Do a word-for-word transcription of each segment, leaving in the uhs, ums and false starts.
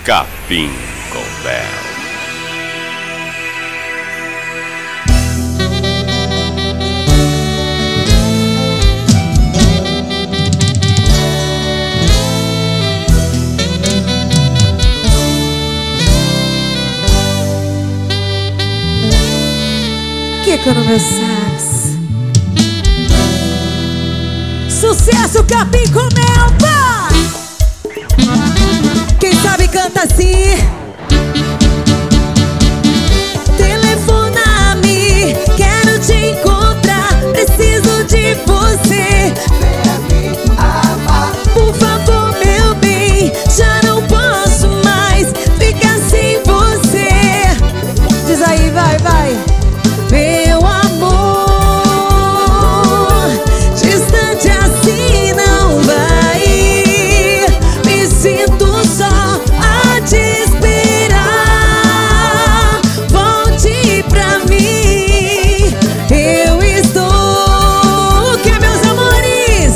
Capim com Mel. Kiko no meu sax. Sucesso Capim com Mel, pá! Quem sabe canta assim. Telefona-me, quero te encontrar, preciso de você. Venha me amar, por favor, meu bem, já não posso mais ficar sem você. Diz aí, vai, vai. Meu amor, distante assim não vai. Me sinto só a te esperar. Volte pra mim. Eu estou, que meus amores,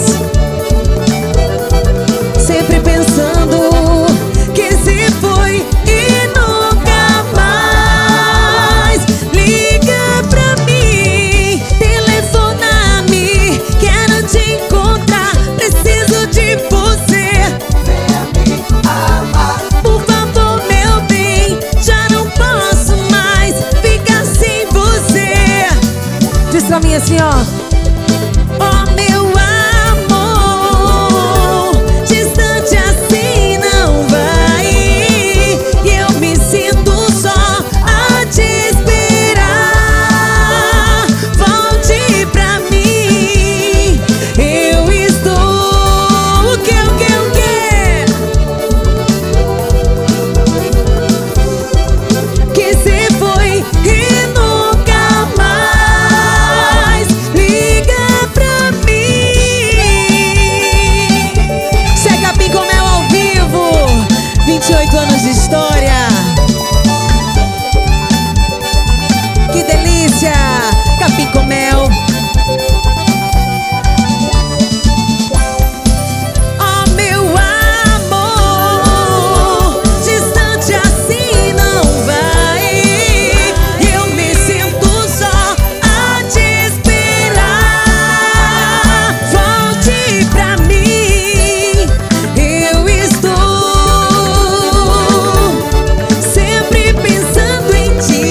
sempre pensando que se foi e nunca mais. Liga pra mim, telefona-me, quero te encontrar, preciso de você. venha me amar, Por favor, meu bem, já não posso mais ficar sem você. Diz pra mim assim, ó. Oh, meu amor, distante assim não vai. E eu me sinto só a te esperar. Volte pra mim. Eu estou, o que, o que, o que? Que se foi e nunca mais. Liga pra mim. Chega Capim com Mel ao vivo. vinte e oito anos de história. Que delícia. Capim com Mel. Oh, meu amor, distante assim não vai. Eu me sinto só a te esperar. Volte pra mim. Eu estou sempre pensando em ti,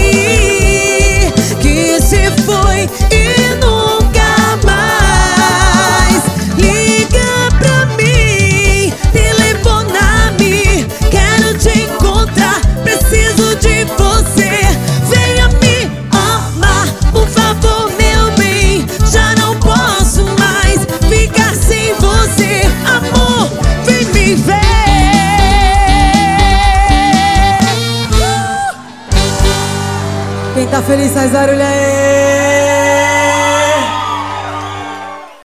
que se foi e nunca mais. Liga pra mim, telefona-me, quero te encontrar, preciso de você. Venha me amar, por favor, meu bem, já não posso mais ficar sem você. Amor, vem me ver. Quem tá feliz faz barulho aí.